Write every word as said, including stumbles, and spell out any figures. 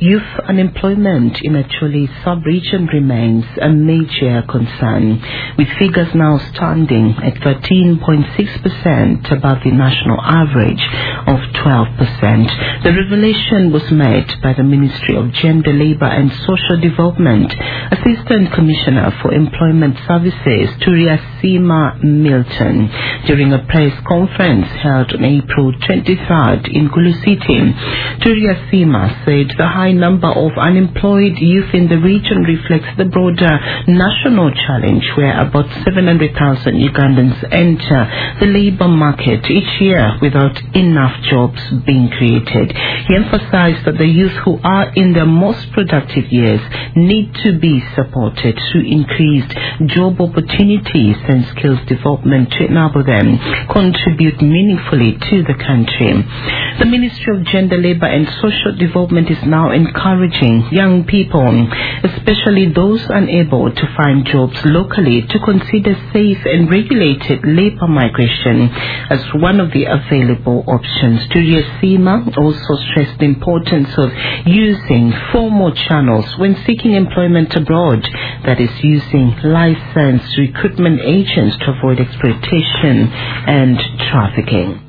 Youth unemployment in Acholi sub-region remains a major concern, with figures now standing at thirteen point six percent above the national average of twelve percent. The revelation was made by the Ministry of Gender, Labour and Social Development Assistant Commissioner for Employment Services, Turiasima Milton, during a press conference held on April twenty-third in Gulu City. Turiasima said the high number of unemployed youth in the region reflects the broader national challenge where about seven hundred thousand Ugandans enter the labour market each year without enough jobs being created. He emphasized that the youth who are in their most productive years need to be supported through increased job opportunities and skills development to enable them contribute meaningfully to the country. The Ministry of Gender, Labour and Social Development is now encouraging young people, especially those unable to find jobs locally, to consider safe and regulated labour migration as one of the available options. Turiasima also stressed the importance of using formal channels when seeking employment abroad, that is, using licensed recruitment agents to avoid exploitation and trafficking.